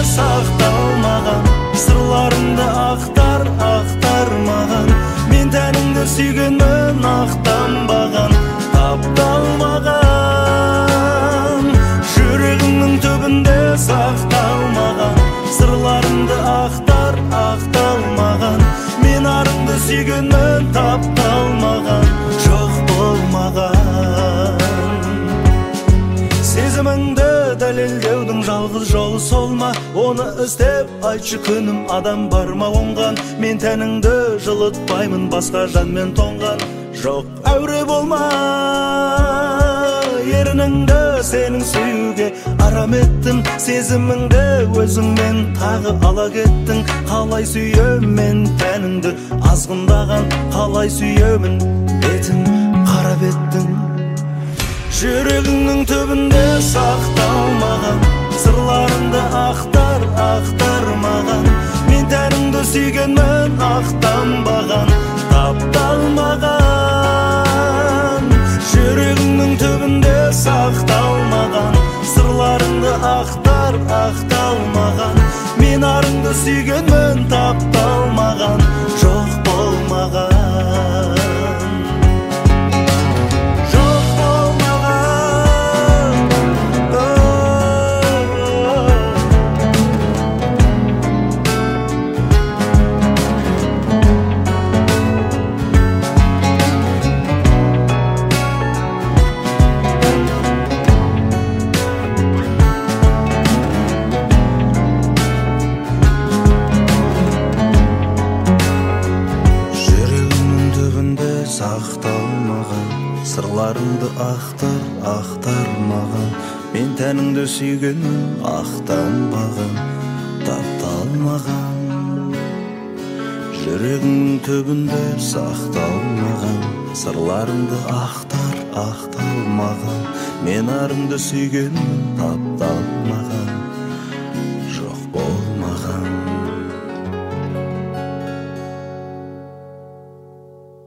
сақталмаған, сырларыңды ақтар, ақтармаған. Мен тәніңді сүйгенмін, ақтанбаған, тапталмаған. Жүрегімнің түбінде сақталмаған, сырларыңды ақтар, ақталмаған. Мен арыңды сүйгенмін, тапталмаған, жоқ болмаған. Сезіміңді дәлелдеудің жалғыз жолы сол ма? Оны іздеп айтшы күнім, адам бар ма оңған? Мен тәніңді жылытпаймын, басқа жанмен тоңған. Жоқ, әуре болма, ерініңді сенің сүюге арам еттім. Сезіміңді өзіңмен тағы ала кеттің. Қалай сүйемін тәніңді азғындаған, қалай сүйемін бетін қара беттің. Жүрегіңнің түбінде сақталмаған, сырларыңды ақтар, ақтармаған. Мен тәніңді сүйгенмін, ақтанбаған, тапталмаған. Жүрегіңнің түбінде сақталмаған, сырларыңды ақтар, ақталмаған. Мен арыңды сүйгенмін, тапталмаған, жоқ болмаған. Сақталмаған, сырларыңды ақтар, ақтармаған. Мен тәніңді сүйгенмін, ақтанбаған, тапталмаған. Жүрегіңнің түбінде сақталмаған, сырларыңды ақтар, ақталмаған. Мен арыңды сүйгенмін, тапталмаған.